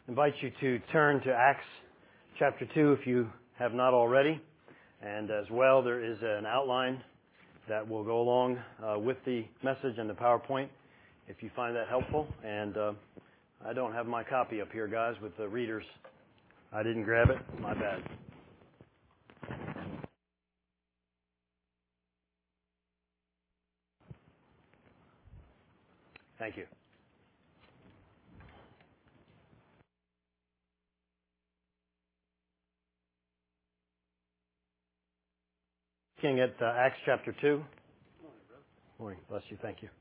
invite you to turn to Acts chapter 2 if you have not already. And as well, there is an outline that will go along with the message and the PowerPoint if you find that helpful. And I don't have my copy up here, guys, with the readers. I didn't grab it. My bad. Thank you. Looking at Acts chapter 2. Morning. Bless you. Thank you.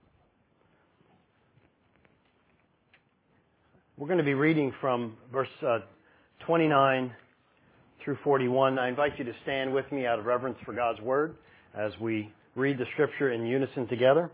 We're going to be reading from verse 29 through 41. I invite you to stand with me out of reverence for God's Word as we read the Scripture in unison together.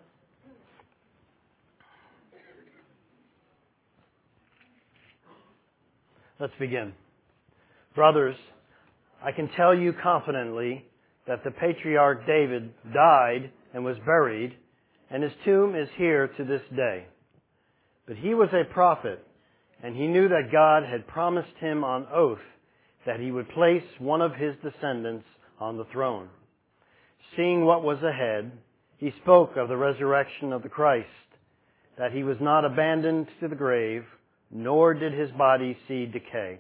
Let's begin. Brothers, I can tell you confidently that the patriarch David died and was buried, and his tomb is here to this day. But he was a prophet, and he knew that God had promised him on oath that he would place one of his descendants on the throne. Seeing what was ahead, he spoke of the resurrection of the Christ, that he was not abandoned to the grave, nor did his body see decay.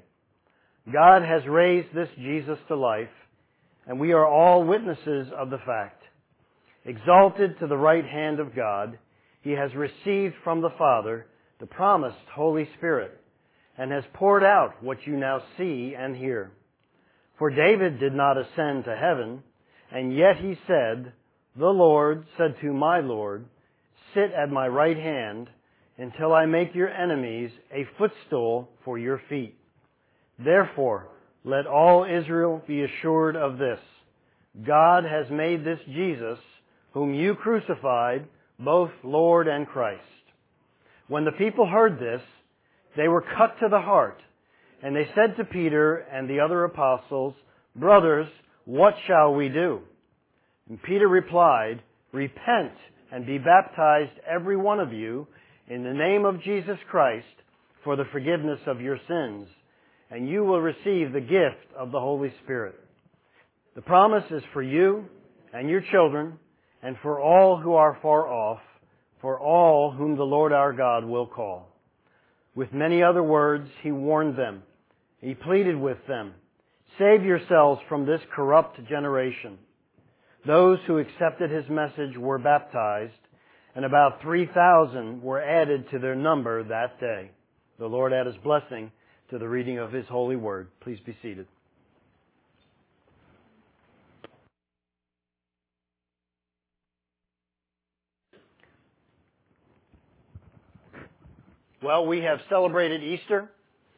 God has raised this Jesus to life, and we are all witnesses of the fact. Exalted to the right hand of God, he has received from the Father the promised Holy Spirit, and has poured out what you now see and hear. For David did not ascend to heaven, and yet he said, "The Lord said to my Lord, sit at my right hand until I make your enemies a footstool for your feet." Therefore, let all Israel be assured of this. God has made this Jesus, whom you crucified, both Lord and Christ. When the people heard this, they were cut to the heart, and they said to Peter and the other apostles, "Brothers, what shall we do?" And Peter replied, "Repent and be baptized, every one of you, in the name of Jesus Christ, for the forgiveness of your sins, and you will receive the gift of the Holy Spirit. The promise is for you and your children, and for all who are far off, for all whom the Lord our God will call." With many other words, he warned them. He pleaded with them, "Save yourselves from this corrupt generation." Those who accepted his message were baptized, and about 3,000 were added to their number that day. The Lord add his blessing to the reading of his holy word. Please be seated. Well, we have celebrated Easter.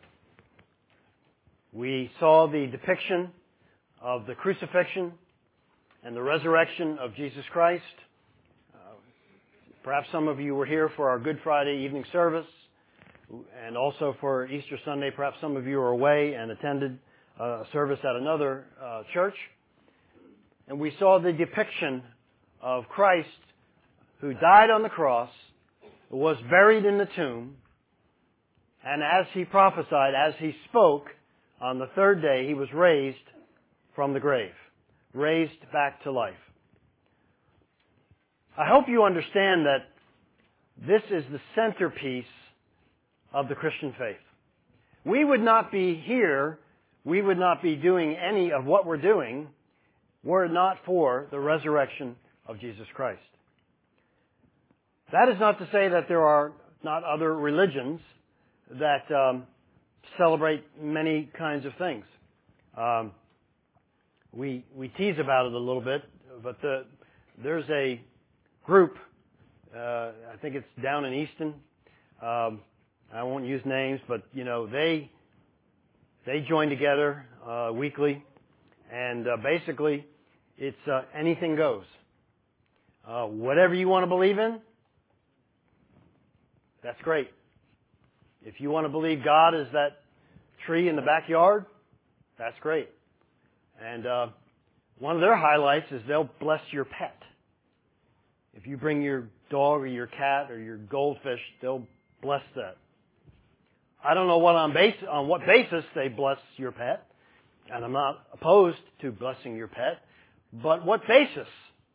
We saw the depiction of the crucifixion and the resurrection of Jesus Christ. Perhaps some of you were here for our Good Friday evening service and also for Easter Sunday. Perhaps some of you were away and attended a service at another church. And we saw the depiction of Christ who died on the cross, was buried in the tomb, and as he prophesied, as he spoke, on the third day he was raised from the grave, raised back to life. I hope you understand that this is the centerpiece of the Christian faith. We would not be here, we would not be doing any of what we're doing were it not for the resurrection of Jesus Christ. That is not to say that there are not other religions that celebrate many kinds of things. We tease about it a little bit, but there's a group, I think it's down in Easton. I won't use names, but they join together weekly, and basically it's anything goes. Whatever you want to believe in, that's great. If you want to believe God is that tree in the backyard, that's great. And one of their highlights is they'll bless your pet. If you bring your dog or your cat or your goldfish, they'll bless that. I don't know on what basis they bless your pet, and I'm not opposed to blessing your pet, but what basis?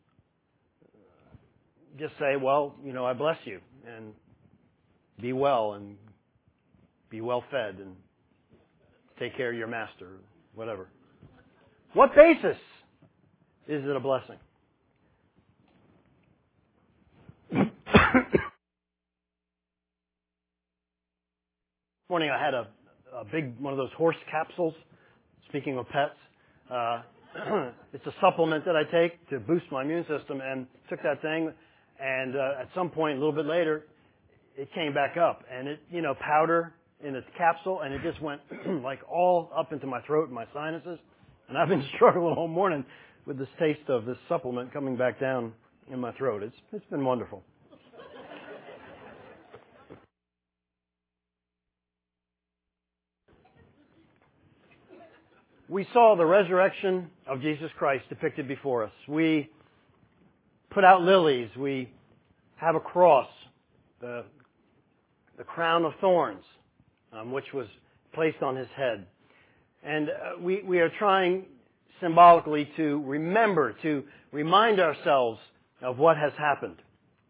Just say, well, I bless you, and be well, and be well fed, and take care of your master, whatever. What basis is it a blessing? This morning I had a big one of those horse capsules. Speaking of pets, it's a supplement that I take to boost my immune system, and took that thing, and at some point, a little bit later, it came back up, and it, powder in its capsule, and it just went like all up into my throat and my sinuses, and I've been struggling all morning with this taste of this supplement coming back down in my throat. It's been wonderful. We saw the resurrection of Jesus Christ depicted before us. We put out lilies. We have a cross, the crown of thorns, which was placed on his head. And we are trying symbolically to remember, to remind ourselves of what has happened.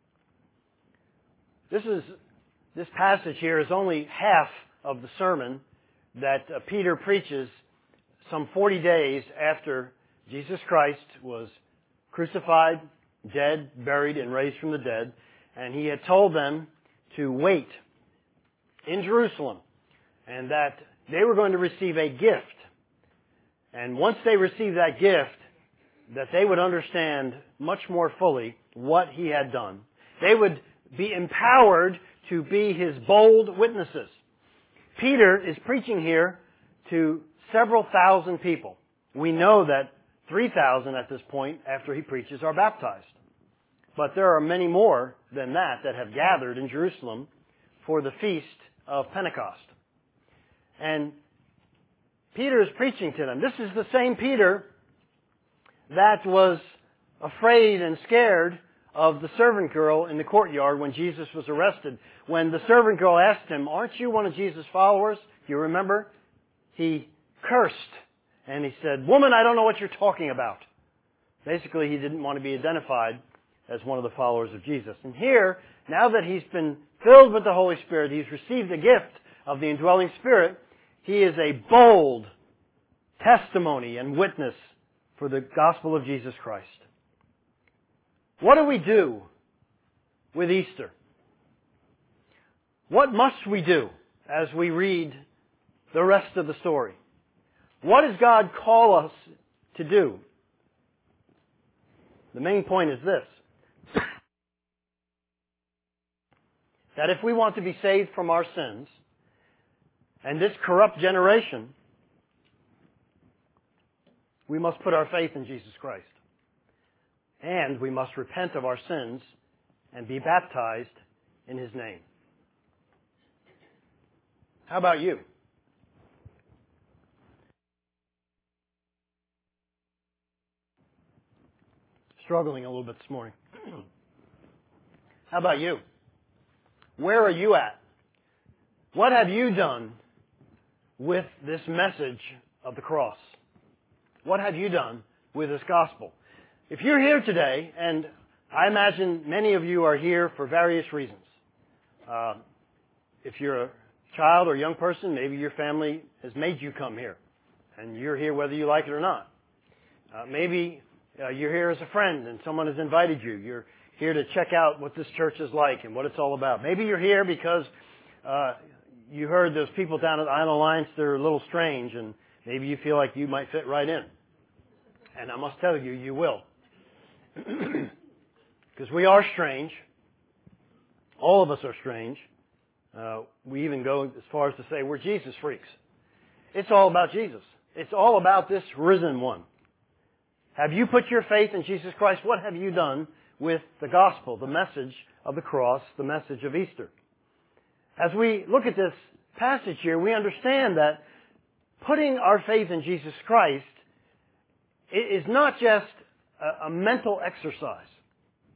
This passage here is only half of the sermon that Peter preaches some 40 days after Jesus Christ was crucified, dead, buried, and raised from the dead. And he had told them to wait in Jerusalem, and that they were going to receive a gift. And once they received that gift, that they would understand much more fully what he had done. They would be empowered to be his bold witnesses. Peter is preaching here to several thousand people. We know that 3,000 at this point, after he preaches, are baptized. But there are many more than that have gathered in Jerusalem for the feast of Pentecost. And Peter is preaching to them. This is the same Peter that was afraid and scared of the servant girl in the courtyard when Jesus was arrested. When the servant girl asked him, "Aren't you one of Jesus' followers?" Do you remember? He cursed, and he said, "Woman, I don't know what you're talking about." Basically, he didn't want to be identified as one of the followers of Jesus. And here, now that he's been filled with the Holy Spirit, he's received the gift of the indwelling Spirit, he is a bold testimony and witness for the gospel of Jesus Christ. What do we do with Easter? What must we do as we read the rest of the story? What does God call us to do? The main point is this: that if we want to be saved from our sins and this corrupt generation, we must put our faith in Jesus Christ. And we must repent of our sins and be baptized in his name. How about you? Struggling a little bit this morning. How about you? Where are you at? What have you done with this message of the cross? What have you done with this gospel? If you're here today, and I imagine many of you are here for various reasons. If you're a child or young person, maybe your family has made you come here, and you're here whether you like it or not. Maybe you're here as a friend, and someone has invited you. You're here to check out what this church is like and what it's all about. Maybe you're here because you heard those people down at Island Alliance, they're a little strange, and maybe you feel like you might fit right in. And I must tell you, you will. Because we are strange. All of us are strange. We even go as far as to say we're Jesus freaks. It's all about Jesus. It's all about this risen one. Have you put your faith in Jesus Christ? What have you done with the gospel, the message of the cross, the message of Easter? As we look at this passage here, we understand that putting our faith in Jesus Christ is not just a mental exercise.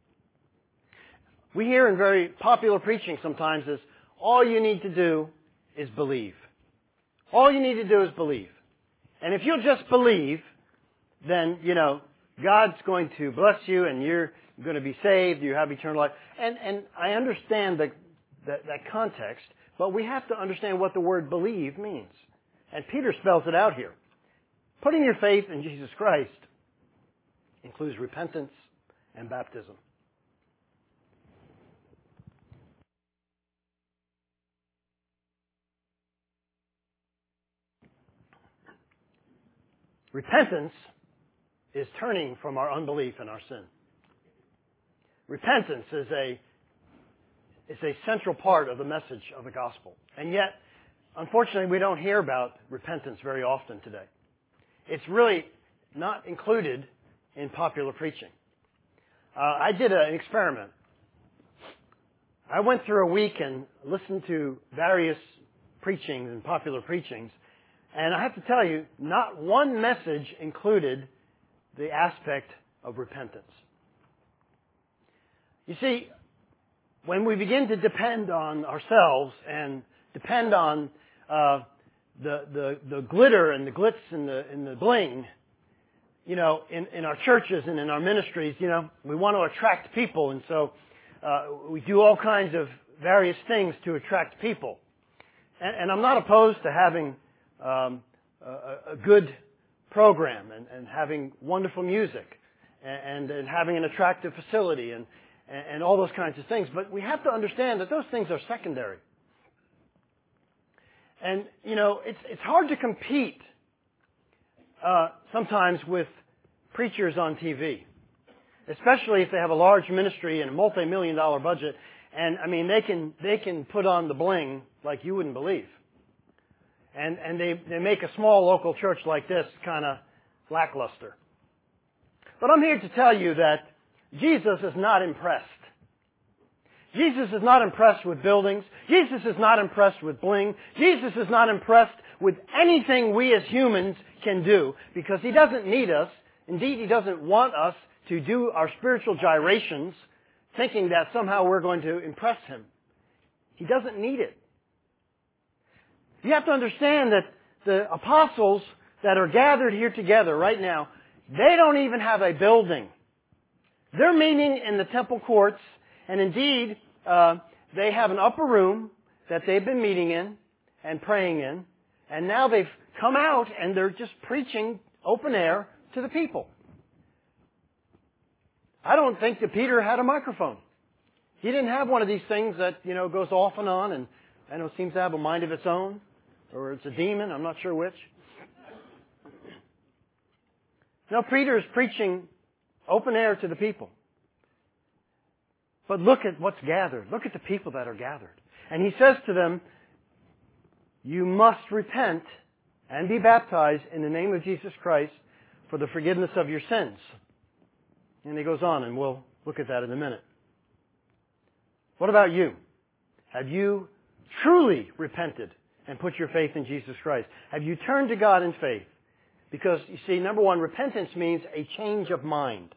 We hear in very popular preaching sometimes is all you need to do is believe. All you need to do is believe. And if you'll just believe, then, God's going to bless you and you're going to be saved, you have eternal life. And I understand that context, but we have to understand what the word believe means. And Peter spells it out here. Putting your faith in Jesus Christ includes repentance and baptism. Repentance is turning from our unbelief and our sin. Repentance is a central part of the message of the gospel. And yet, unfortunately, we don't hear about repentance very often today. It's really not included in popular preaching. I did an experiment. I went through a week and listened to various preachings and popular preachings, and I have to tell you, not one message included the aspect of repentance. You see, when we begin to depend on ourselves and depend on the glitter and the glitz and the bling, in our churches and in our ministries, we want to attract people, and so we do all kinds of various things to attract people. And I'm not opposed to having a good program and having wonderful music and having an attractive facility and all those kinds of things. But we have to understand that those things are secondary. And, it's hard to compete sometimes with preachers on TV, especially if they have a large ministry and a multi-million-dollar budget. And, they can put on the bling like you wouldn't believe. And they make a small local church like this kind of lackluster. But I'm here to tell you that Jesus is not impressed. Jesus is not impressed with buildings. Jesus is not impressed with bling. Jesus is not impressed with anything we as humans can do, because He doesn't need us. Indeed, He doesn't want us to do our spiritual gyrations thinking that somehow we're going to impress Him. He doesn't need it. You have to understand that the apostles that are gathered here together right now, they don't even have a building. They're meeting in the temple courts, and indeed, they have an upper room that they've been meeting in and praying in, and now they've come out and they're just preaching open air to the people. I don't think that Peter had a microphone. He didn't have one of these things that, goes off and on and seems to have a mind of its own, or it's a demon, I'm not sure which. No, Peter is preaching open air to the people. But look at what's gathered. Look at the people that are gathered. And he says to them, you must repent and be baptized in the name of Jesus Christ for the forgiveness of your sins. And he goes on, and we'll look at that in a minute. What about you? Have you truly repented and put your faith in Jesus Christ? Have you turned to God in faith? Because, you see, number one, repentance means a change of mind.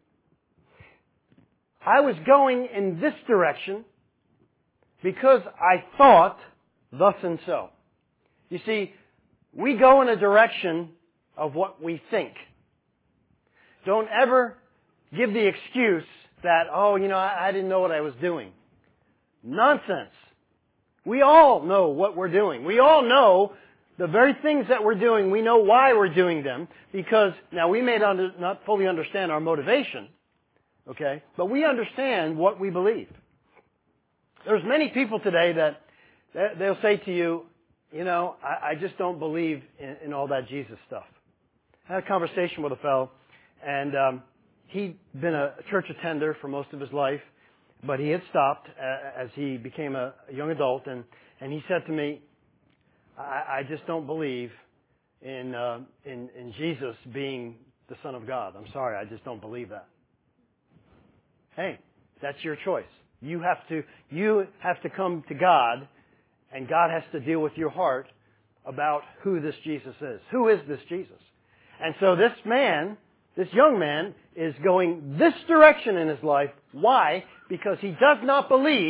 I was going in this direction because I thought thus and so. You see, we go in a direction of what we think. Don't ever give the excuse that, I didn't know what I was doing. Nonsense. We all know what we're doing. We all know the very things that we're doing. We know why we're doing them, because now we may not fully understand our motivation, okay, but we understand what we believe. There's many people today that they'll say to you, I just don't believe in all that Jesus stuff. I had a conversation with a fellow, and he'd been a church attender for most of his life, but he had stopped as he became a young adult, and he said to me, I just don't believe in Jesus being the Son of God. I'm sorry, I just don't believe that. Hey, that's your choice. You have to come to God, and God has to deal with your heart about who this Jesus is. Who is this Jesus? And so this young man, is going this direction in his life. Why? Because he does not believe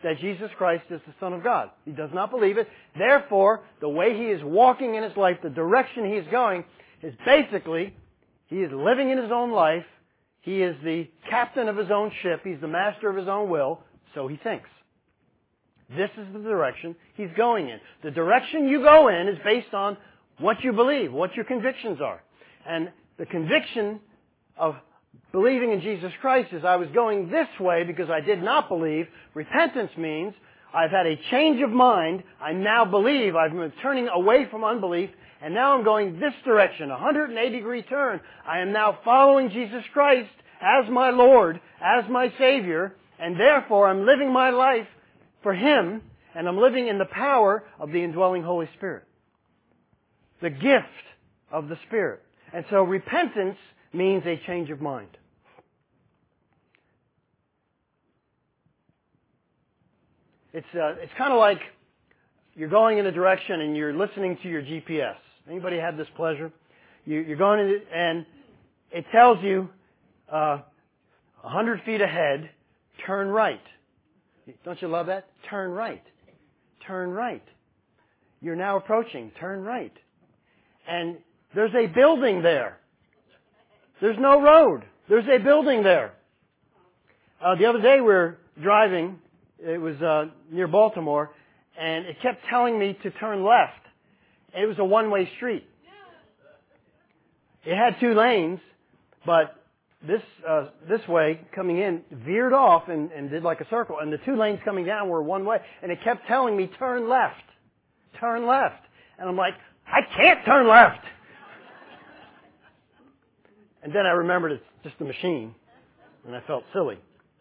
that Jesus Christ is the Son of God. He does not believe it. Therefore, the way he is walking in his life, the direction he is going, is basically, he is living in his own life. He is the captain of his own ship. He's the master of his own will. So he thinks. This is the direction he's going in. The direction you go in is based on what you believe, what your convictions are. And the conviction of believing in Jesus Christ is I was going this way because I did not believe. Repentance means I've had a change of mind. I now believe. I've been turning away from unbelief. And now I'm going this direction, a 180-degree turn. I am now following Jesus Christ as my Lord, as my Savior. And therefore I'm living my life for Him. And I'm living in the power of the indwelling Holy Spirit. The gift of the Spirit. And so repentance means a change of mind. It's kind of like you're going in a direction and you're listening to your GPS. Anybody had this pleasure? You're going in and it tells you 100 feet ahead, turn right. Don't you love that? Turn right. Turn right. You're now approaching. Turn right. And there's a building there. There's no road. There's a building there. The other day we were driving. It was near Baltimore, and it kept telling me to turn left. It was a one-way street. It had 2 lanes, but this way coming in veered off and did like a circle, and the 2 lanes coming down were one way, and it kept telling me turn left, turn left, and I'm like, I can't turn left. And then I remembered it's just a machine, and I felt silly.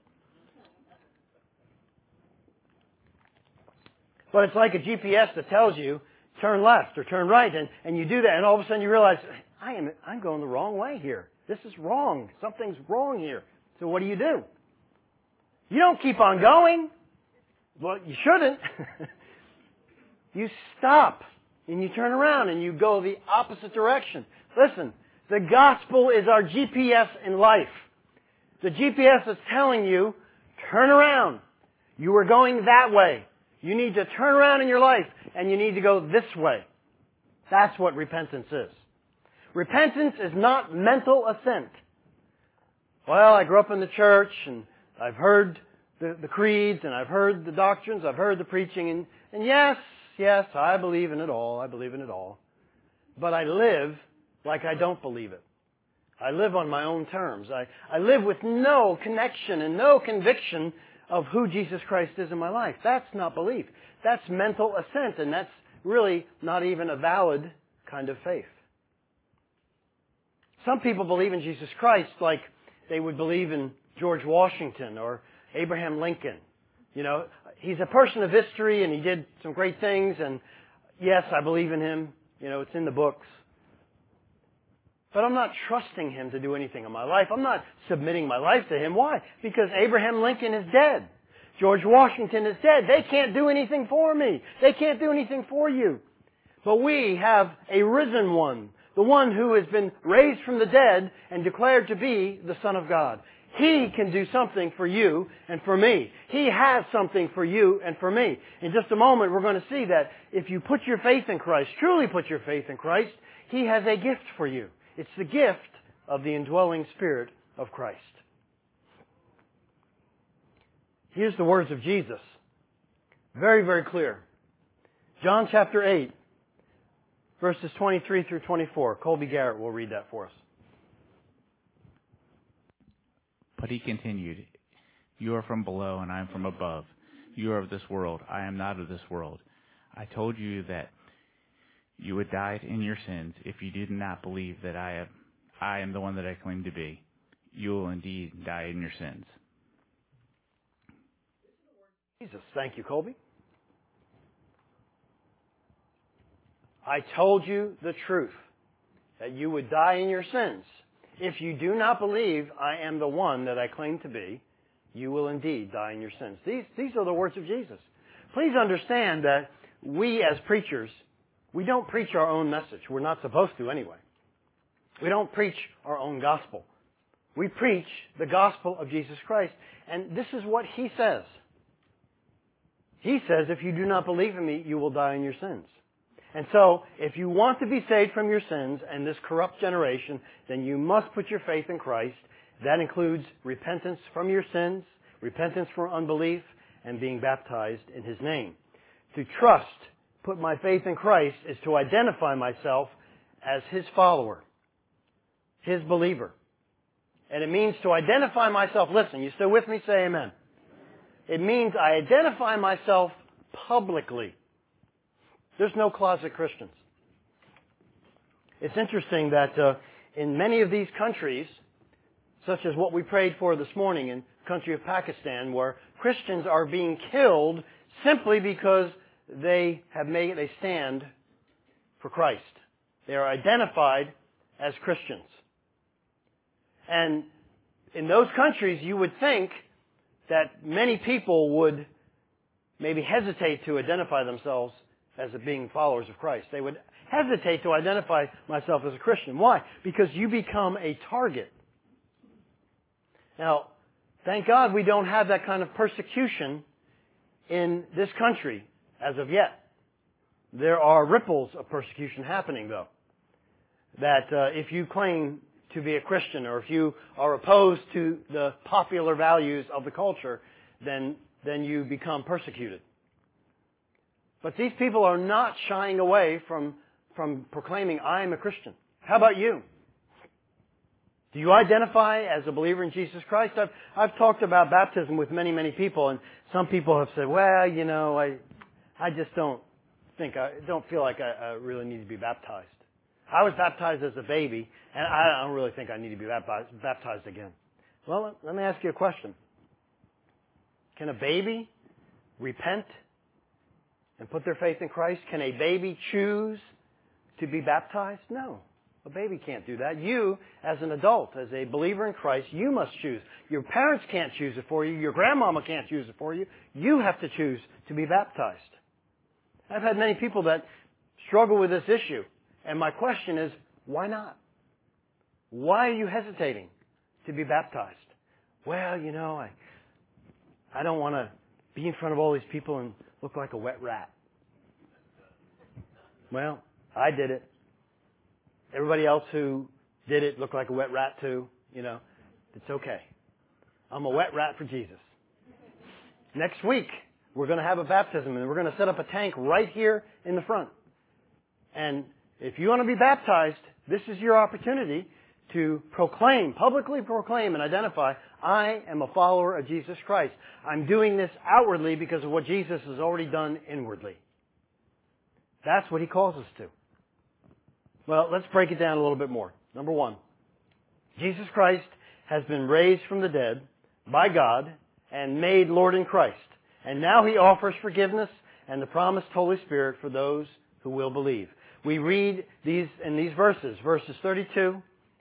But it's like a GPS that tells you turn left or turn right, and you do that, and all of a sudden you realize I'm going the wrong way here. This is wrong. Something's wrong here. So what do? You don't keep on going. Well, you shouldn't. You stop and you turn around and you go the opposite direction. Listen, the gospel is our GPS in life. The GPS is telling you, turn around. You are going that way. You need to turn around in your life, and you need to go this way. That's what repentance is. Repentance is not mental assent. Well, I grew up in the church, and I've heard the creeds, and I've heard the doctrines, I've heard the preaching, and yes, I believe in it all. I believe in it all. But I live like I don't believe it. I live on my own terms. I live with no connection and no conviction of who Jesus Christ is in my life. That's not belief. That's mental assent, and that's really not even a valid kind of faith. Some people believe in Jesus Christ like they would believe in George Washington or Abraham Lincoln. You know, he's a person of history and he did some great things, and yes, I believe in him. You know, it's in the books. But I'm not trusting him to do anything in my life. I'm not submitting my life to him. Why? Because Abraham Lincoln is dead. George Washington is dead. They can't do anything for me. They can't do anything for you. But we have a risen one, the one who has been raised from the dead and declared to be the Son of God. He can do something for you and for me. He has something for you and for me. In just a moment, we're going to see that if you put your faith in Christ, truly put your faith in Christ, He has a gift for you. It's the gift of the indwelling Spirit of Christ. Here's the words of Jesus. Very, very clear. John chapter 8, verses 23 through 24. Colby Garrett will read that for us. But He continued, "You are from below and I am from above. You are of this world. I am not of this world. I told you that you would die in your sins if you did not believe that I am the one that I claim to be. You will indeed die in your sins." Jesus, thank you, Colby. I told you the truth, that you would die in your sins. If you do not believe I am the one that I claim to be, you will indeed die in your sins. These are the words of Jesus. Please understand that we as preachers, we don't preach our own message. We're not supposed to anyway. We don't preach our own gospel. We preach the gospel of Jesus Christ. And this is what He says. He says, if you do not believe in me, you will die in your sins. And so, if you want to be saved from your sins and this corrupt generation, then you must put your faith in Christ. That includes repentance from your sins, repentance from unbelief, and being baptized in His name. To trust, put my faith in Christ, is to identify myself as His follower, His believer. And it means to identify myself. Listen, you still with me? Say amen. It means I identify myself publicly. There's no closet Christians. It's interesting that in many of these countries, such as what we prayed for this morning in the country of Pakistan, where Christians are being killed simply because they have made a stand for Christ. They are identified as Christians. And in those countries, you would think that many people would maybe hesitate to identify themselves as being followers of Christ. They would hesitate to identify myself as a Christian. Why? Because you become a target. Now, thank God we don't have that kind of persecution in this country as of yet. There are ripples of persecution happening, though. That if you claim to be a Christian or if you are opposed to the popular values of the culture, then you become persecuted. But these people are not shying away from proclaiming, I am a Christian. How about you? Do you identify as a believer in Jesus Christ? I've talked about baptism with many, many people, and some people have said, well, you know, I just don't feel like I really need to be baptized. I was baptized as a baby, and I don't really think I need to be baptized again. Well, let me ask you a question. Can a baby repent and put their faith in Christ? Can a baby choose to be baptized? No. A baby can't do that. You, as an adult, as a believer in Christ, you must choose. Your parents can't choose it for you. Your grandmama can't choose it for you. You have to choose to be baptized. I've had many people that struggle with this issue. And my question is, why not? Why are you hesitating to be baptized? Well, you know, I don't want to be in front of all these people and look like a wet rat. Well, I did it. Everybody else who did it looked like a wet rat too. You know, it's okay. I'm a wet rat for Jesus. Next week, we're going to have a baptism and we're going to set up a tank right here in the front. And if you want to be baptized, this is your opportunity to publicly proclaim and identify, I am a follower of Jesus Christ. I'm doing this outwardly because of what Jesus has already done inwardly. That's what He calls us to. Well, let's break it down a little bit more. Number one, Jesus Christ has been raised from the dead by God and made Lord in Christ. And now He offers forgiveness and the promised Holy Spirit for those who will believe. We read these in these verses 32.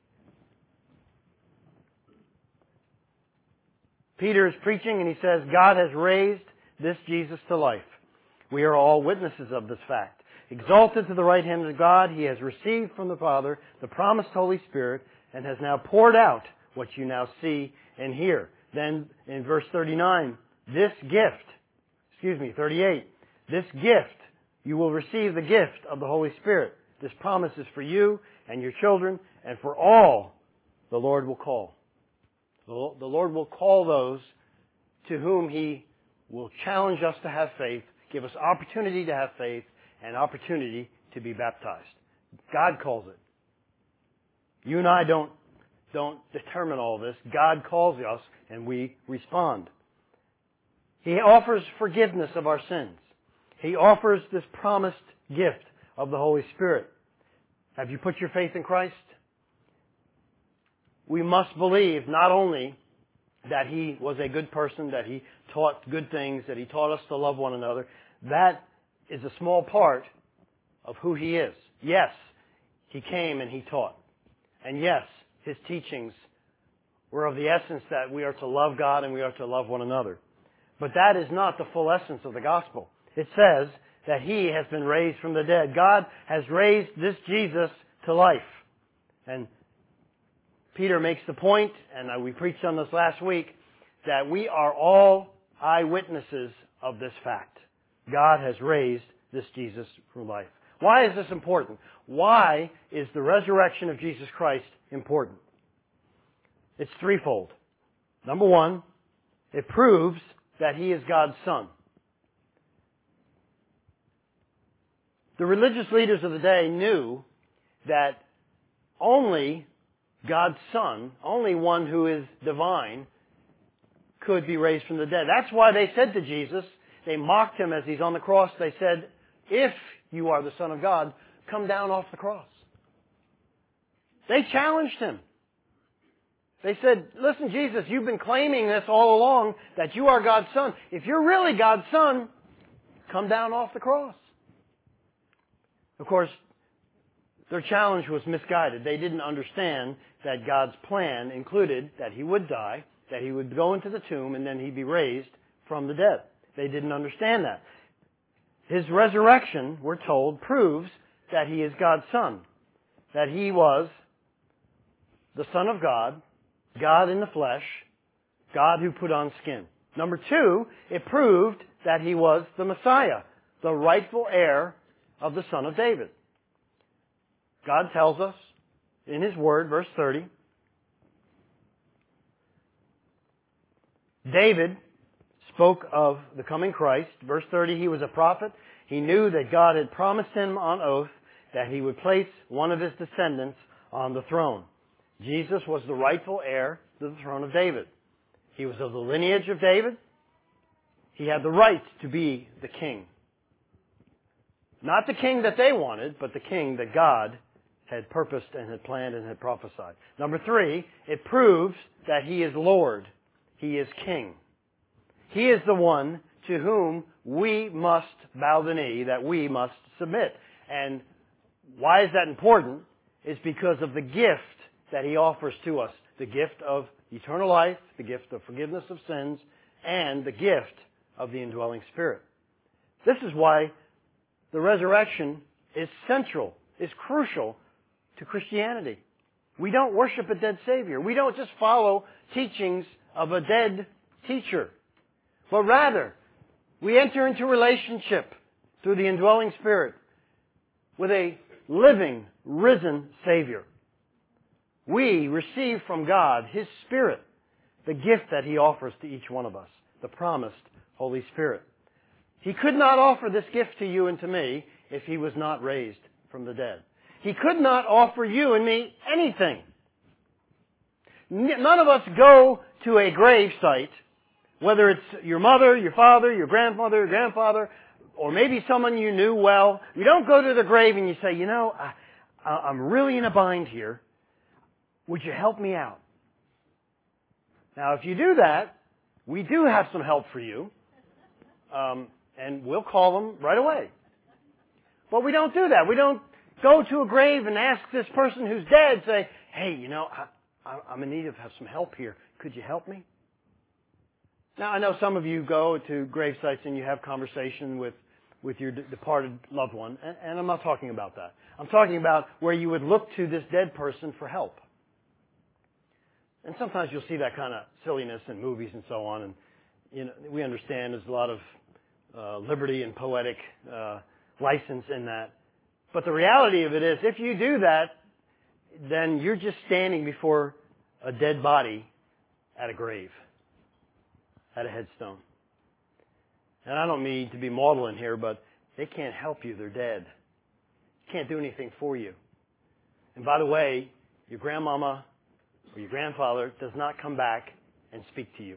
Peter is preaching and he says, God has raised this Jesus to life. We are all witnesses of this fact. Exalted to the right hand of God, He has received from the Father the promised Holy Spirit and has now poured out what you now see and hear. Then in verse 38, this gift, you will receive the gift of the Holy Spirit. This promise is for you and your children and for all the Lord will call. The Lord will call those to whom He will challenge us to have faith, give us opportunity to have faith, and opportunity to be baptized. God calls it. You and I don't determine all this. God calls us and we respond. He offers forgiveness of our sins. He offers this promised gift of the Holy Spirit. Have you put your faith in Christ? We must believe not only that He was a good person, that He taught good things, that He taught us to love one another. That is a small part of who He is. Yes, He came and He taught. And yes, His teachings were of the essence that we are to love God and we are to love one another. But that is not the full essence of the gospel. It says that He has been raised from the dead. God has raised this Jesus to life. And Peter makes the point, and we preached on this last week, that we are all eyewitnesses of this fact. God has raised this Jesus from life. Why is this important? Why is the resurrection of Jesus Christ important? It's threefold. Number one, it proves that He is God's Son. The religious leaders of the day knew that only God's Son, only one who is divine, could be raised from the dead. That's why they said to Jesus, they mocked Him as He's on the cross. They said, if you are the Son of God, come down off the cross. They challenged Him. They said, listen, Jesus, you've been claiming this all along, that you are God's Son. If you're really God's Son, come down off the cross. Of course, their challenge was misguided. They didn't understand that God's plan included that He would die, that He would go into the tomb, and then He'd be raised from the dead. They didn't understand that. His resurrection, we're told, proves that He is God's Son, that He was the Son of God, God in the flesh, God who put on skin. Number two, it proved that He was the Messiah, the rightful heir of the Son of David. God tells us in His Word, verse 30, David spoke of the coming Christ. Verse 30, he was a prophet. He knew that God had promised him on oath that He would place one of His descendants on the throne. Jesus was the rightful heir to the throne of David. He was of the lineage of David. He had the right to be the king. Not the king that they wanted, but the king that God had purposed and had planned and had prophesied. Number three, it proves that He is Lord. He is King. He is the one to whom we must bow the knee, that we must submit. And why is that important? It's because of the gift that He offers to us. The gift of eternal life, the gift of forgiveness of sins, and the gift of the indwelling Spirit. This is why the resurrection is central, is crucial to Christianity. We don't worship a dead Savior. We don't just follow teachings of a dead teacher. But rather, we enter into relationship through the indwelling Spirit with a living, risen Savior. We receive from God His Spirit, the gift that He offers to each one of us, the promised Holy Spirit. He could not offer this gift to you and to me if He was not raised from the dead. He could not offer you and me anything. None of us go to a grave site, whether it's your mother, your father, your grandmother, your grandfather, or maybe someone you knew well. You don't go to the grave and you say, you know, I'm really in a bind here. Would you help me out? Now, if you do that, we do have some help for you. And we'll call them right away. But we don't do that. We don't go to a grave and ask this person who's dead, say, hey, you know, I'm in need of some help here. Could you help me? Now, I know some of you go to grave sites and you have conversation with your departed loved one, and I'm not talking about that. I'm talking about where you would look to this dead person for help. And sometimes you'll see that kind of silliness in movies and so on, and you know, we understand there's a lot of liberty and poetic license in that. But the reality of it is, if you do that, then you're just standing before a dead body at a grave, at a headstone. And I don't mean to be maudlin here, but they can't help you. They're dead. Can't do anything for you. And by the way, your grandmama or your grandfather does not come back and speak to you.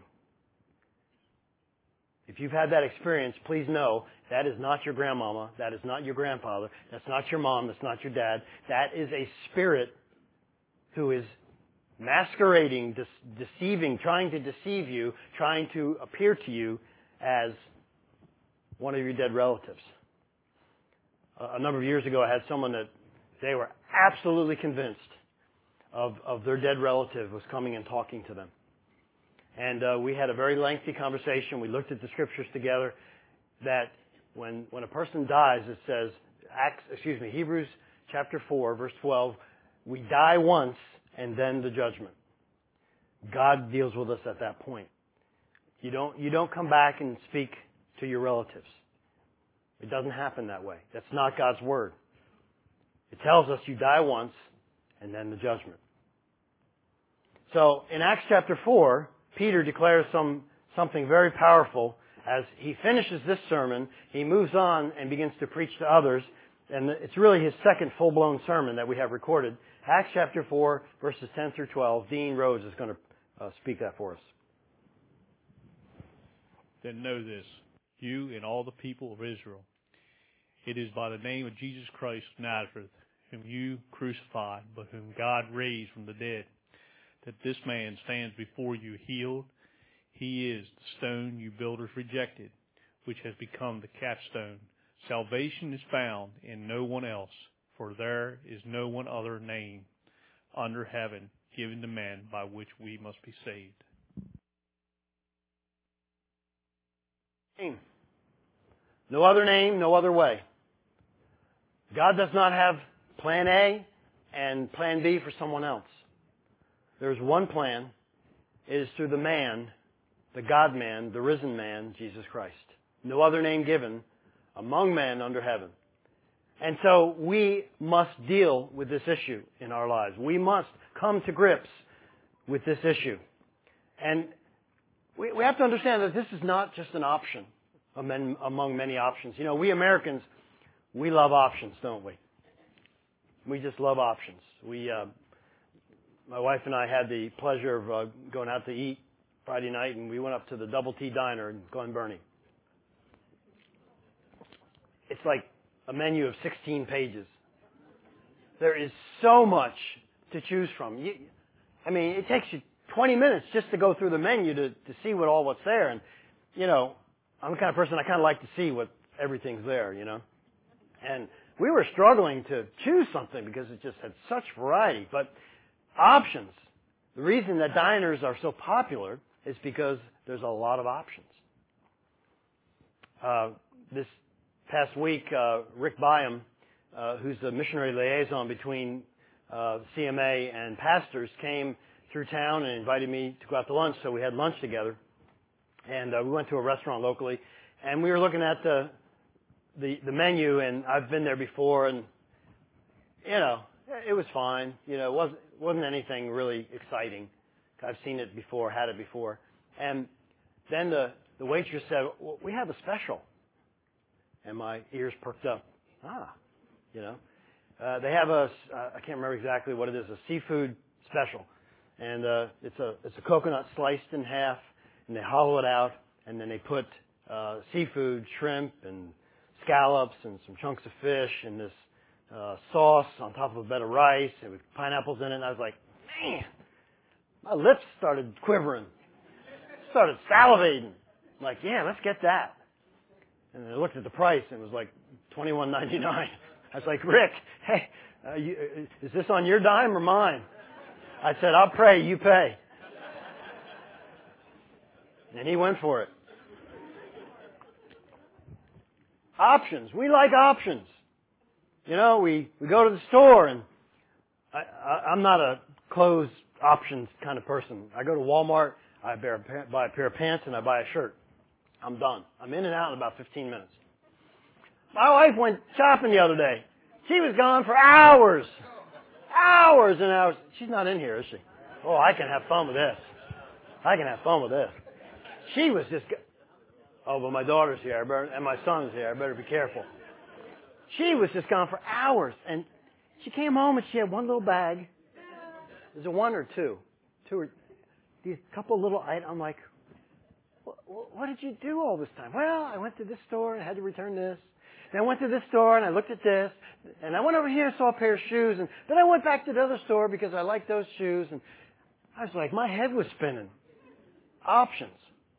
If you've had that experience, please know that is not your grandmama, that is not your grandfather, that's not your mom, that's not your dad. That is a spirit who is masquerading, deceiving, trying to deceive you, trying to appear to you as one of your dead relatives. A number of years ago, I had someone that they were absolutely convinced of their dead relative was coming and talking to them. And we had a very lengthy conversation. We looked at the scriptures together that when a person dies, it says, Hebrews chapter 4, verse 12, we die once and then the judgment. God deals with us at that point. You don't come back and speak to your relatives. It doesn't happen that way. That's not God's Word. It tells us you die once and then the judgment. So in Acts chapter 4, Peter declares something very powerful. As he finishes this sermon, he moves on and begins to preach to others. And it's really his second full-blown sermon that we have recorded. Acts chapter 4, verses 10 through 12. Dean Rhodes is going to speak that for us. Then know this, you and all the people of Israel. It is by the name of Jesus Christ of Nazareth, whom you crucified, but whom God raised from the dead, that this man stands before you healed. He is the stone you builders rejected, which has become the capstone. Salvation is found in no one else, for there is no one other name under heaven given to men by which we must be saved. No other name, no other way. God does not have plan A and plan B for someone else. There's one plan. It is through the man, the God-man, the risen man, Jesus Christ. No other name given among men under heaven. And so we must deal with this issue in our lives. We must come to grips with this issue. And we have to understand that this is not just an option among many options. You know, we Americans, we love options, don't we? We just love options. My wife and I had the pleasure of going out to eat Friday night, and we went up to the Double T Diner in Glen Burnie. It's like a menu of 16 pages. There is so much to choose from. It takes you 20 minutes just to go through the menu to see what's there. And, you know, I'm the kind of person I kind of like to see what everything's there, you know. And we were struggling to choose something because it just had such variety. But options. The reason that diners are so popular is because there's a lot of options. This past week, Rick Byam, who's the missionary liaison between CMA and pastors, came through town and invited me to go out to lunch. So we had lunch together, and we went to a restaurant locally, and we were looking at the menu. And I've been there before, and you know, it was fine. You know, it wasn't anything really exciting. I've seen it before, had it before. And then the waitress said, well, we have a special. And my ears perked up. You know. They have I can't remember exactly what it is, a seafood special. And it's a coconut sliced in half, and they hollow it out, and then they put seafood, shrimp, and scallops, and some chunks of fish, and this sauce on top of a bed of rice, and with pineapples in it. And I was like, man, my lips started quivering, started salivating. I'm like, yeah, let's get that. And I looked at the price, and it was like $21.99. I was like, Rick, hey, is this on your dime or mine? I said, I'll pray, you pay. And he went for it. Options. We like options. You know, we go to the store, and I'm not a closed options kind of person. I go to Walmart, I buy a pair of pants, and I buy a shirt. I'm done. I'm in and out in about 15 minutes. My wife went shopping the other day. She was gone for hours. Hours and hours. She's not in here, is she? Oh, I can have fun with this. I can have fun with this. She was just... Oh, but my daughter's here, and my son's here. I better be careful. She was just gone for hours. And she came home, and she had one little bag. Is it one or two? Two or... These couple little items. I'm like... What did you do all this time? Well, I went to this store and had to return this. Then I went to this store and I looked at this. And I went over here and saw a pair of shoes. And then I went back to the other store because I liked those shoes. And I was like, my head was spinning. Options.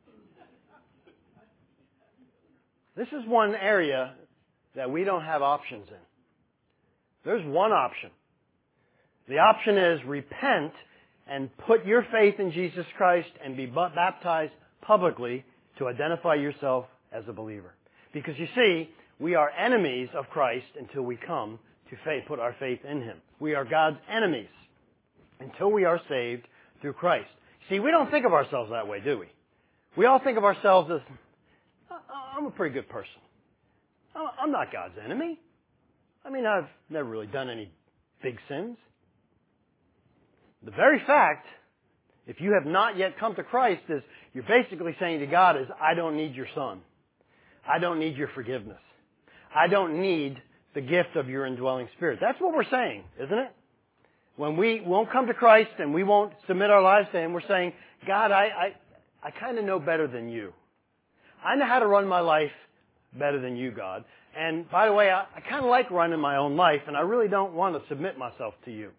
This is one area that we don't have options in. There's one option. The option is repent and put your faith in Jesus Christ and be baptized publicly to identify yourself as a believer. Because you see, we are enemies of Christ until we come to faith, put our faith in Him. We are God's enemies until we are saved through Christ. See, we don't think of ourselves that way, do we? We all think of ourselves as, I'm a pretty good person. I'm not God's enemy. I mean, I've never really done any big sins. The very fact, if you have not yet come to Christ, is you're basically saying to God is, I don't need your Son. I don't need your forgiveness. I don't need the gift of your indwelling Spirit. That's what we're saying, isn't it? When we won't come to Christ and we won't submit our lives to Him, we're saying, God, I kind of know better than you. I know how to run my life better than you, God. And by the way, I kind of like running my own life, and I really don't want to submit myself to you.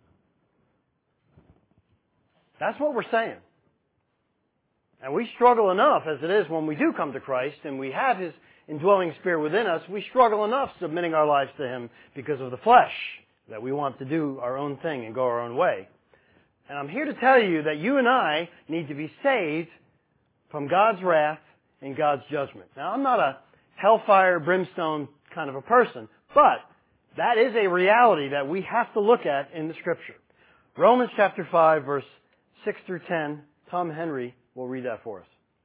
That's what we're saying. And we struggle enough as it is when we do come to Christ and we have His indwelling Spirit within us. We struggle enough submitting our lives to Him because of the flesh, that we want to do our own thing and go our own way. And I'm here to tell you that you and I need to be saved from God's wrath and God's judgment. Now, I'm not a hellfire, brimstone kind of a person, but that is a reality that we have to look at in the Scripture. Romans chapter 5, verse 6 through 10, Tom Henry will read that for us.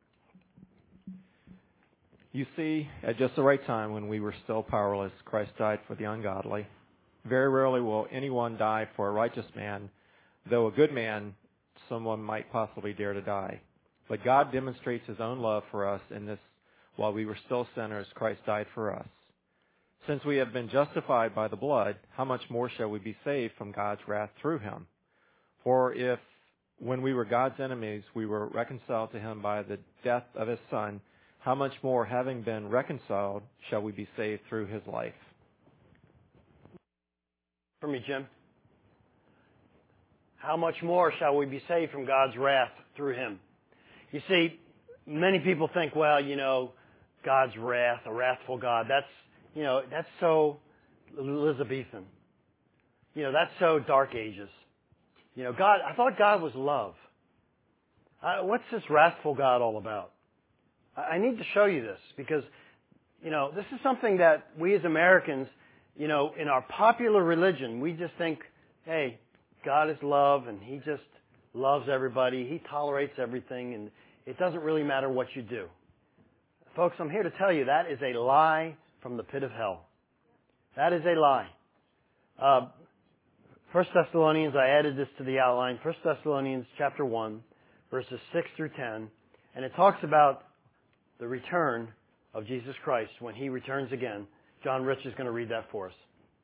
You see, at just the right time when we were still powerless, Christ died for the ungodly. Very rarely will anyone die for a righteous man, though a good man, someone might possibly dare to die. But God demonstrates His own love for us in this: while we were still sinners, Christ died for us. Since we have been justified by the blood, how much more shall we be saved from God's wrath through Him? For if, when we were God's enemies, we were reconciled to Him by the death of His Son, how much more, having been reconciled, shall we be saved through His life? For me, Jim. How much more shall we be saved from God's wrath through Him? You see, many people think, well, God's wrath, a wrathful God, that's so Elizabethan. That's so Dark Ages. God, I thought God was love. What's this wrathful God all about? I need to show you this because, this is something that we as Americans, in our popular religion, we just think, hey, God is love and He just loves everybody. He tolerates everything and it doesn't really matter what you do. Folks, I'm here to tell you that is a lie from the pit of hell. That is a lie. 1 Thessalonians, I added this to the outline, 1 Thessalonians chapter 1, verses 6 through 10, and it talks about the return of Jesus Christ when He returns again. John Rich is going to read that for us.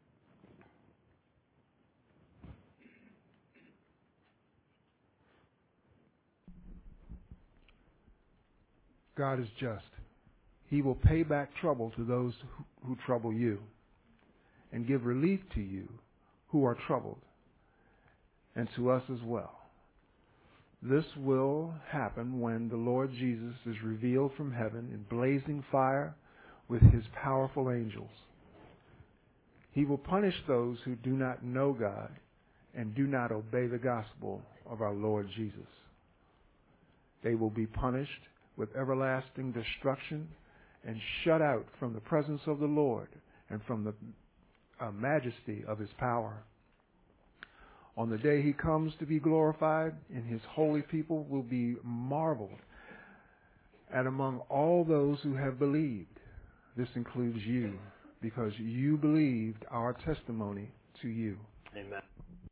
God is just. He will pay back trouble to those who trouble you and give relief to you who are troubled, and to us as well. This will happen when the Lord Jesus is revealed from heaven in blazing fire with His powerful angels. He will punish those who do not know God and do not obey the gospel of our Lord Jesus. They will be punished with everlasting destruction and shut out from the presence of the Lord and from the majesty of His power. On the day He comes to be glorified, and His holy people will be marveled at among all those who have believed. This includes you, because you believed our testimony to you. Amen.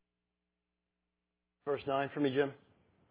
Verse 9 for me, Jim.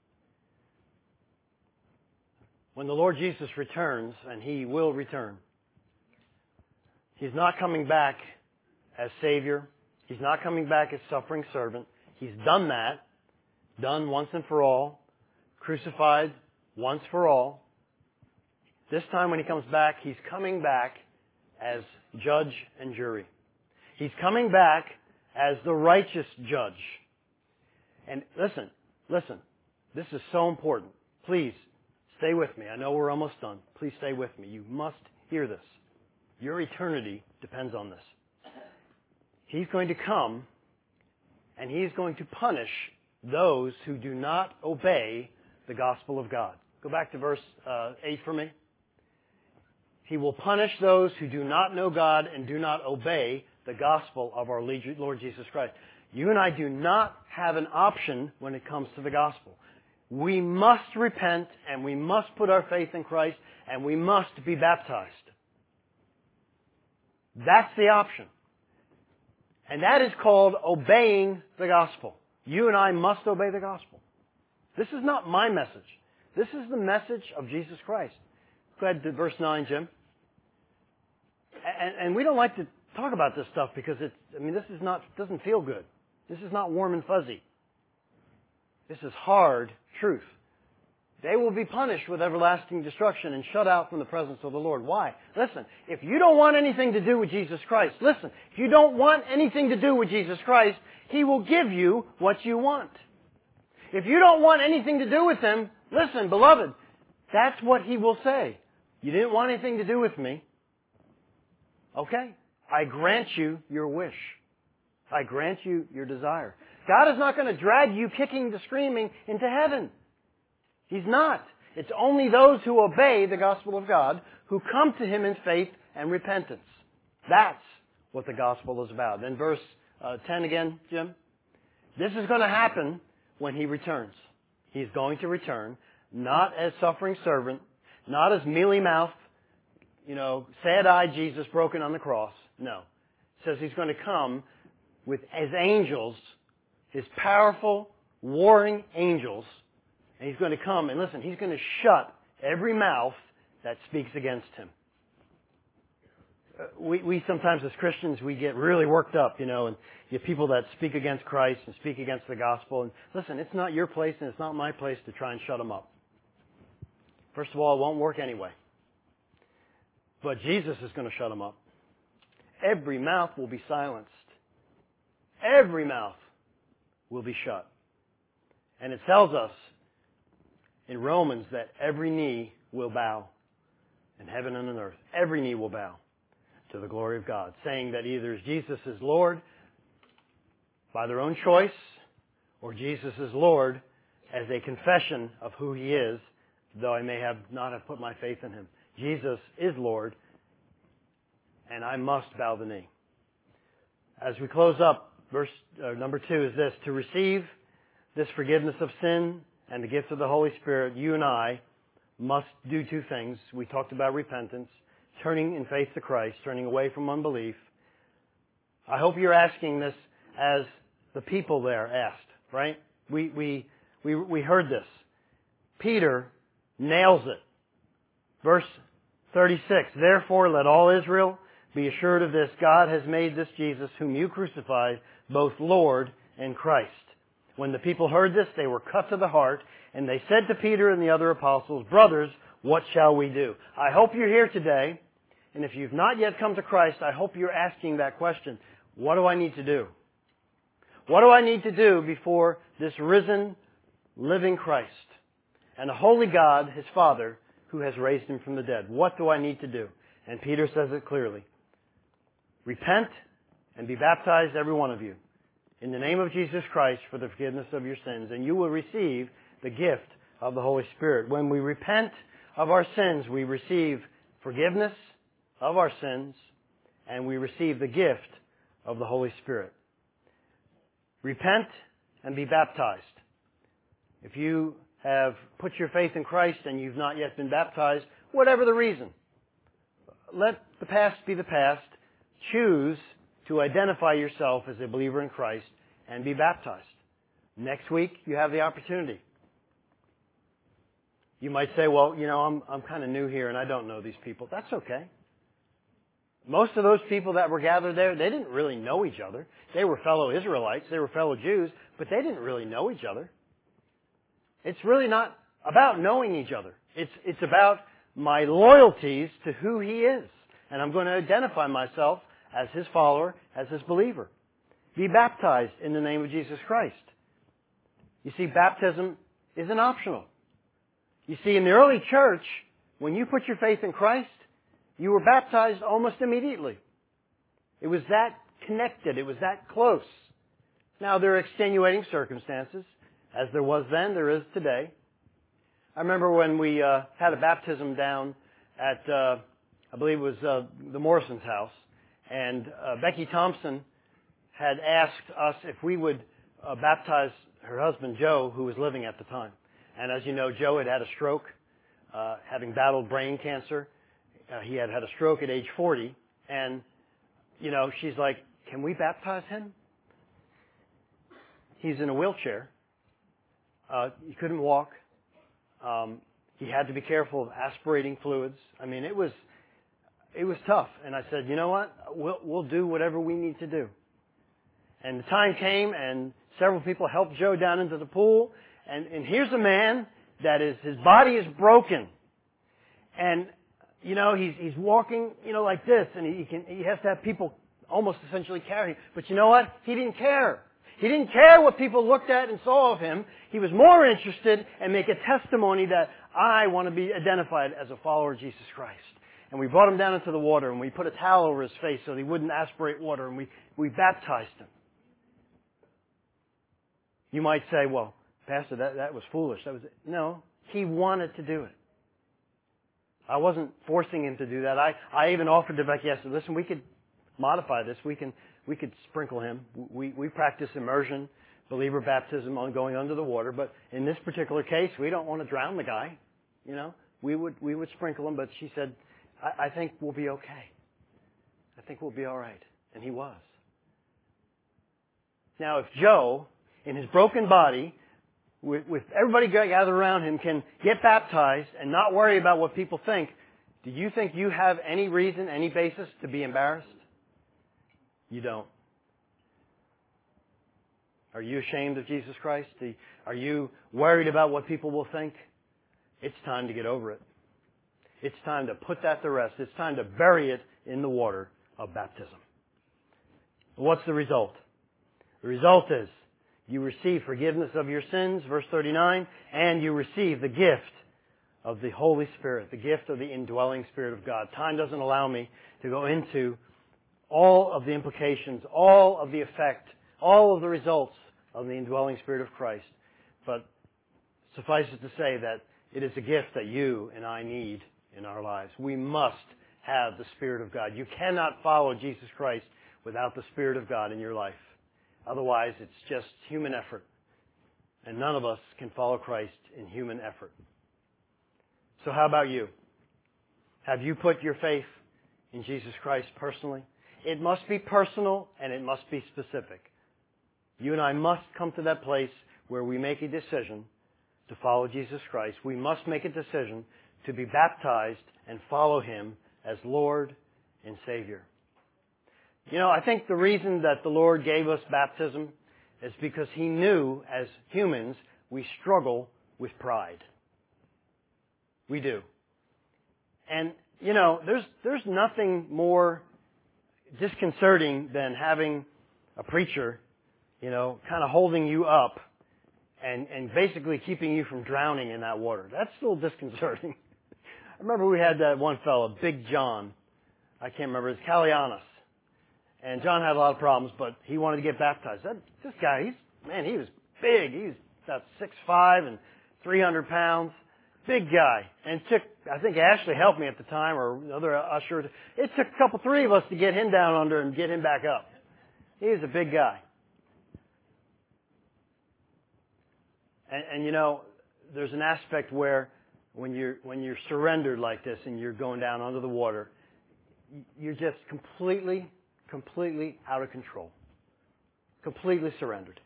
When the Lord Jesus returns, and He will return, He's not coming back as Savior. He's not coming back as suffering servant. He's done that, done once and for all, crucified once for all. This time when He comes back, He's coming back as judge and jury. He's coming back as the righteous judge. And listen, this is so important. Please, stay with me. I know we're almost done. Please stay with me. You must hear this. Your eternity depends on this. He's going to come and He's going to punish those who do not obey the gospel of God. Go back to verse 8 for me. He will punish those who do not know God and do not obey the gospel of our Lord Jesus Christ. You and I do not have an option when it comes to the gospel. We must repent and we must put our faith in Christ and we must be baptized. That's the option. And that is called obeying the gospel. You and I must obey the gospel. This is not my message. This is the message of Jesus Christ. Go ahead to verse 9, Jim. And we don't like to talk about this stuff because this doesn't feel good. This is not warm and fuzzy. This is hard truth. They will be punished with everlasting destruction and shut out from the presence of the Lord. Why? Listen, if you don't want anything to do with Jesus Christ, listen, if you don't want anything to do with Jesus Christ, He will give you what you want. If you don't want anything to do with Him, listen, beloved, that's what He will say. You didn't want anything to do with me. Okay, I grant you your wish. I grant you your desire. God is not going to drag you kicking and screaming into heaven. He's not. It's only those who obey the gospel of God who come to Him in faith and repentance. That's what the gospel is about. Then verse 10 again, Jim. This is going to happen when He returns. He's going to return, not as suffering servant, not as mealy-mouthed, sad-eyed Jesus broken on the cross. No. It says He's going to come with His angels, His powerful, warring angels. And He's going to come, and listen, He's going to shut every mouth that speaks against Him. We sometimes as Christians, we get really worked up, and you have people that speak against Christ and speak against the gospel. And listen, it's not your place and it's not my place to try and shut them up. First of all, it won't work anyway. But Jesus is going to shut them up. Every mouth will be silenced. Every mouth will be shut. And it tells us in Romans that every knee will bow in heaven and on earth. Every knee will bow to the glory of God, saying that either Jesus is Lord by their own choice or Jesus is Lord as a confession of who He is, though I may not have put my faith in Him. Jesus is Lord, and I must bow the knee. As we close up, verse number 2 is this: to receive this forgiveness of sin and the gift of the Holy Spirit, you and I must do two things. We talked about repentance, turning in faith to Christ, turning away from unbelief. I hope you're asking this as the people there asked, right? We heard this. Peter nails it. Verse 36, therefore let all Israel be assured of this, God has made this Jesus, whom you crucified, both Lord and Christ. When the people heard this, they were cut to the heart, and they said to Peter and the other apostles, brothers, what shall we do? I hope you're here today, and if you've not yet come to Christ, I hope you're asking that question. What do I need to do? What do I need to do before this risen, living Christ and a holy God, His Father, who has raised Him from the dead? What do I need to do? And Peter says it clearly. Repent and be baptized, every one of you, in the name of Jesus Christ for the forgiveness of your sins, and you will receive the gift of the Holy Spirit. When we repent of our sins, we receive forgiveness of our sins, and we receive the gift of the Holy Spirit. Repent and be baptized. If you have put your faith in Christ and you've not yet been baptized, whatever the reason, let the past be the past. Choose to identify yourself as a believer in Christ and be baptized. Next week, you have the opportunity. You might say, well, I'm kind of new here and I don't know these people. That's okay. Most of those people that were gathered there, they didn't really know each other. They were fellow Israelites, they were fellow Jews, but they didn't really know each other. It's really not about knowing each other. It's about my loyalties to who He is. And I'm going to identify myself as His follower, as His believer. Be baptized in the name of Jesus Christ. You see, baptism isn't optional. You see, in the early church, when you put your faith in Christ, you were baptized almost immediately. It was that connected. It was that close. Now, there are extenuating circumstances. As there was then, there is today. I remember when we had a baptism down at, I believe it was the Morrison's house, and Becky Thompson had asked us if we would baptize her husband, Joe, who was living at the time. And as you know, Joe had had a stroke, having battled brain cancer. He had had a stroke at age 40, and she's like, can we baptize him? He's in a wheelchair. He couldn't walk. He had to be careful of aspirating fluids. I mean, it was tough. And I said, you know what? We'll do whatever we need to do. And the time came, and several people helped Joe down into the pool. And here's a man that his body is broken. And, he's walking, like this, and he has to have people almost essentially carry him. But you know what? He didn't care. He didn't care what people looked at and saw of him. He was more interested in make a testimony that I want to be identified as a follower of Jesus Christ. And we brought him down into the water, and we put a towel over his face so he wouldn't aspirate water, and we baptized him. You might say, well, Pastor, that was foolish. No, he wanted to do it. I wasn't forcing him to do that. I even offered to Becky, I said, listen, we could modify this. We could sprinkle him. We practice immersion, believer baptism on going under the water, but in this particular case, we don't want to drown the guy. We would sprinkle him, but she said, I think we'll be okay. I think we'll be all right. And he was. Now, if Joe, in his broken body, with everybody gathered around him, can get baptized and not worry about what people think, do you think you have any reason, any basis to be embarrassed? You don't. Are you ashamed of Jesus Christ? Are you worried about what people will think? It's time to get over it. It's time to put that to rest. It's time to bury it in the water of baptism. What's the result? The result is you receive forgiveness of your sins, verse 39, and you receive the gift of the Holy Spirit, the gift of the indwelling Spirit of God. Time doesn't allow me to go into all of the implications, all of the effect, all of the results of the indwelling Spirit of Christ. But suffice it to say that it is a gift that you and I need in our lives. We must have the Spirit of God. You cannot follow Jesus Christ without the Spirit of God in your life. Otherwise, it's just human effort. And none of us can follow Christ in human effort. So how about you? Have you put your faith in Jesus Christ personally? It must be personal and it must be specific. You and I must come to that place where we make a decision to follow Jesus Christ. We must make a decision to be baptized and follow Him as Lord and Savior. I think the reason that the Lord gave us baptism is because He knew as humans we struggle with pride. We do. And, there's nothing more disconcerting than having a preacher, kind of holding you up and basically keeping you from drowning in that water. That's still disconcerting. I remember we had that one fellow, Big John. I can't remember. It's Kalianis. And John had a lot of problems, but he wanted to get baptized. This guy, he was big. He was about 6'5" and 300 pounds. Big guy. And I think Ashley helped me at the time, or another usher. It took three of us to get him down under and get him back up. He was a big guy. And there's an aspect where when you're surrendered like this and you're going down under the water, you're just completely out of control. Completely surrendered.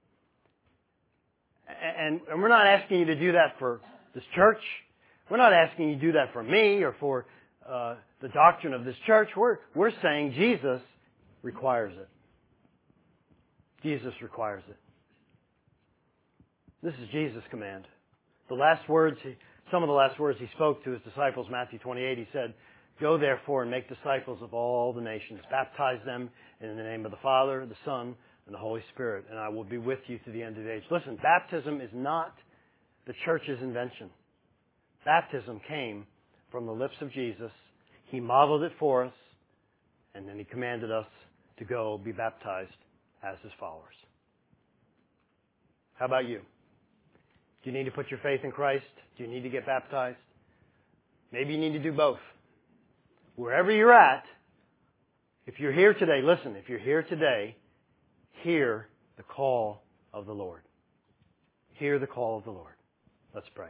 And we're not asking you to do that for this church. We're not asking you to do that for me or for the doctrine of this church. We're saying Jesus requires it. Jesus requires it. This is Jesus' command. Some of the last words He spoke to His disciples, Matthew 28, He said, "Go therefore and make disciples of all the nations. Baptize them in the name of the Father, the Son, and the Holy Spirit, and I will be with you to the end of the age." Listen, baptism is not the church's invention. Baptism came from the lips of Jesus. He modeled it for us, and then He commanded us to go be baptized as His followers. How about you? Do you need to put your faith in Christ? Do you need to get baptized? Maybe you need to do both. Wherever you're at, if you're here today, listen, if you're here today, hear the call of the Lord. Hear the call of the Lord. Let's pray.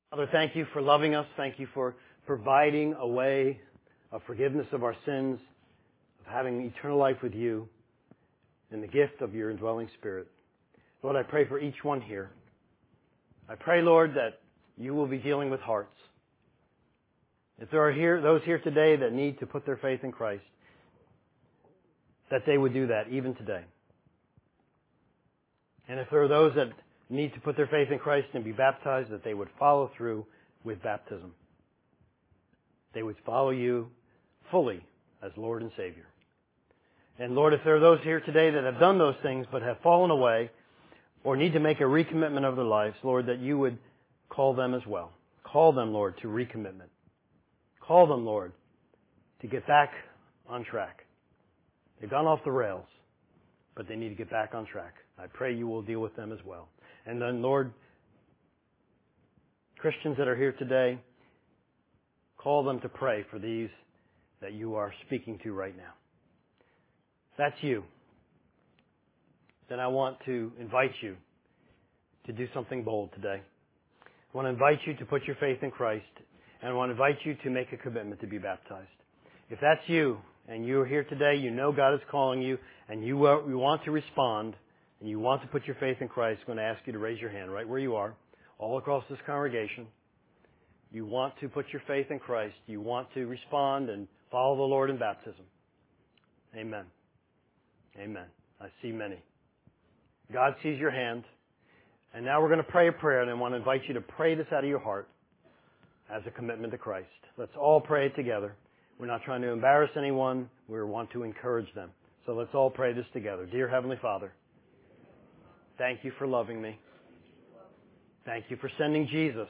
Father, thank you for loving us. Thank you for providing a way of forgiveness of our sins, of having eternal life with you, and the gift of your indwelling Spirit. Lord, I pray for each one here. I pray, Lord, that you will be dealing with hearts. If there are those here today that need to put their faith in Christ, that they would do that even today. And if there are those that need to put their faith in Christ and be baptized, that they would follow through with baptism. They would follow you fully as Lord and Savior. And Lord, if there are those here today that have done those things but have fallen away or need to make a recommitment of their lives, Lord, that you would call them as well. Call them, Lord, to recommitment. Call them, Lord, to get back on track. They've gone off the rails, but they need to get back on track. I pray you will deal with them as well. And then, Lord, Christians that are here today, call them to pray for these that you are speaking to right now. That's you. Then I want to invite you to do something bold today. I want to invite you to put your faith in Christ, and I want to invite you to make a commitment to be baptized. If that's you, and you're here today, you know God is calling you, and you want to respond, and you want to put your faith in Christ, I'm going to ask you to raise your hand right where you are, all across this congregation. You want to put your faith in Christ. You want to respond and follow the Lord in baptism. Amen. Amen. I see many. God sees your hand. And now we're going to pray a prayer, and I want to invite you to pray this out of your heart as a commitment to Christ. Let's all pray it together. We're not trying to embarrass anyone. We want to encourage them. So let's all pray this together. Dear Heavenly Father, thank you for loving me. Thank you for sending Jesus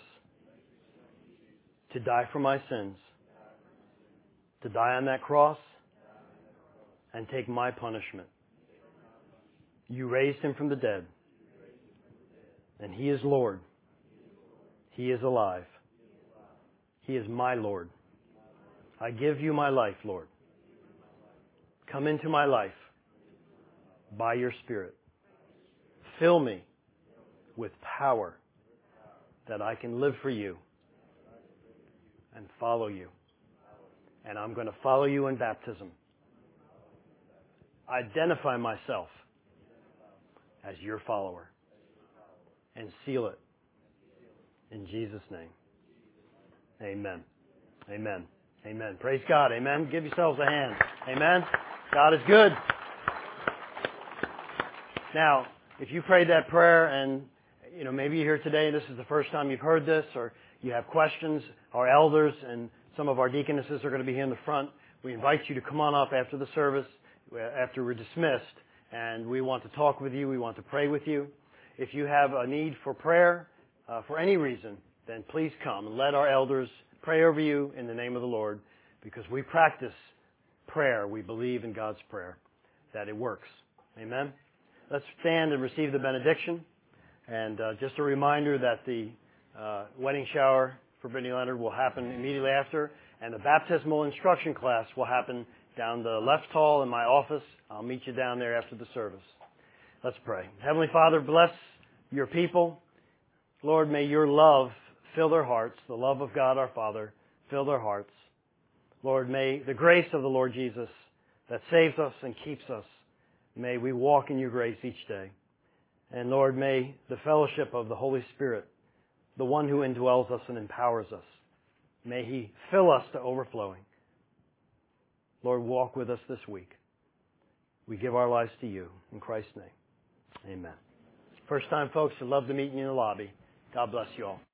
to die for my sins, to die on that cross and take my punishment. You raised him from the dead, and he is Lord. He is alive. He is my Lord. I give you my life, Lord. Come into my life by your Spirit. Fill me with power that I can live for you and follow you. And I'm going to follow you in baptism. Identify myself as your follower and seal it in Jesus' name. Amen. Amen. Amen. Praise God. Amen. Give yourselves a hand. Amen. God is good. Now, if you prayed that prayer and, maybe you're here today and this is the first time you've heard this, or you have questions, our elders and some of our deaconesses are going to be here in the front. We invite you to come on up after the service, after we're dismissed, and we want to talk with you. We want to pray with you. If you have a need for prayer for any reason, then please come and let our elders pray over you in the name of the Lord, because we practice prayer. We believe in God's prayer, that it works. Amen? Let's stand and receive the benediction. And just a reminder that the wedding shower for Brittany Leonard will happen immediately after, and the baptismal instruction class will happen down the left hall in my office. I'll meet you down there after the service. Let's pray. Heavenly Father, bless your people. Lord, may your love fill their hearts, the love of God our Father, fill their hearts. Lord, may the grace of the Lord Jesus that saves us and keeps us, may we walk in your grace each day. And Lord, may the fellowship of the Holy Spirit, the one who indwells us and empowers us, may he fill us to overflowing. Lord, walk with us this week. We give our lives to you. In Christ's name, amen. First time folks, I'd love to meet you in the lobby. God bless you all.